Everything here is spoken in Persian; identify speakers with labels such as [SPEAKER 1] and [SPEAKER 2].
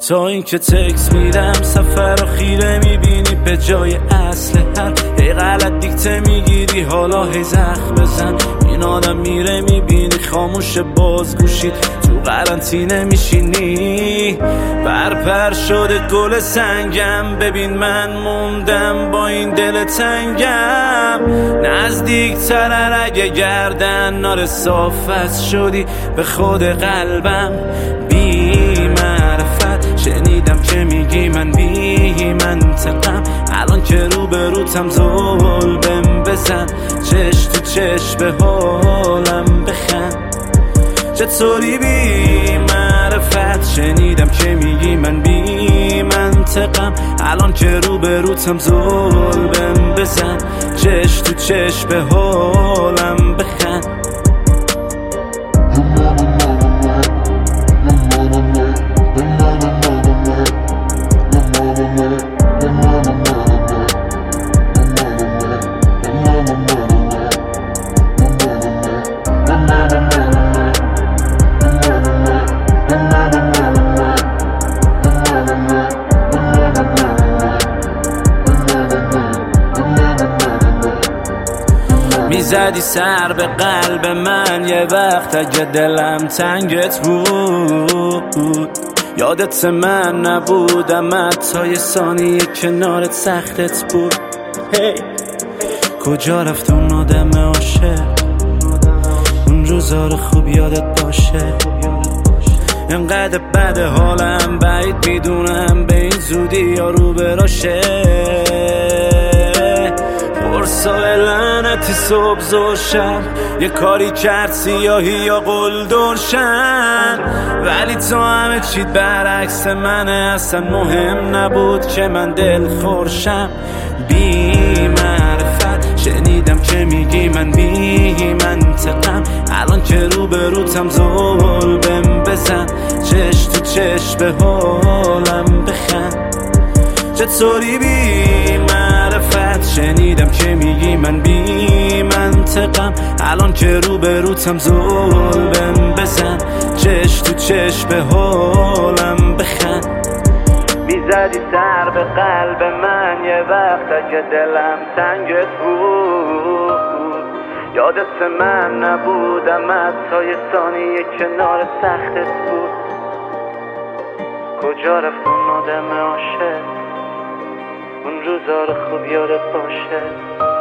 [SPEAKER 1] تا اینکه تکس میدم سفر رو خیره میبینی به جای اصل حل. ای غلط دیکته میگیری حالا هی زخم بزن. این آدم میره میبینی خاموش بازگوشید تو قرنطینه میشینی. برپر شده گل سنگم ببین من موندم با این دل تنگم. نزدیک تر اگه گردن نار صافت شدی به خود قلبم. بی معرفت شنیدم که میگی من بی منطقم. الان که رو به روتم ظلم بزن. چش تو چش به حالم بخند. چطوری بی معرفت شنیدم که میگی من بی منطقم. الان که رو به روتم ظلم بزن. چش تو چش به حالم بخند. میزدی سر به قلب من یه وقت اگه دلم تنگت بود. یادت من نبودم حتی یه ثانیه کنارت سختت بود. هی کجا رفت اون آدم عاشق؟ اون روزا رو خوب یادت باشه. انقدر بد حالم بعید میدونم به این زودی یا رو براشه. پرسای لعنتی صبح زور شب یه کاری کرد سیاهی یا قلدرشن. ولی تو همه چیت برعکس منه. اصلا مهم نبود که من دل خورشم. بی معرفت شنیدم که میگی من بی منطقم. الان که رو به روتم ظلم بزن. چش تو چش به حالم بخند. چطوری بی معرفت شنیدم که میگی من بی منطقم. الان که رو به روتم ظلم بزن. چش تو چش به حالم بخند. میزدی سر به قلب من یه وقت اگه دلم تنگت بود. یادت من نبودم حتی یه ثانیه کنار سختت بود. کجا رفت اون آدم عاشق؟ اون روزا رو خوب یادت باشه.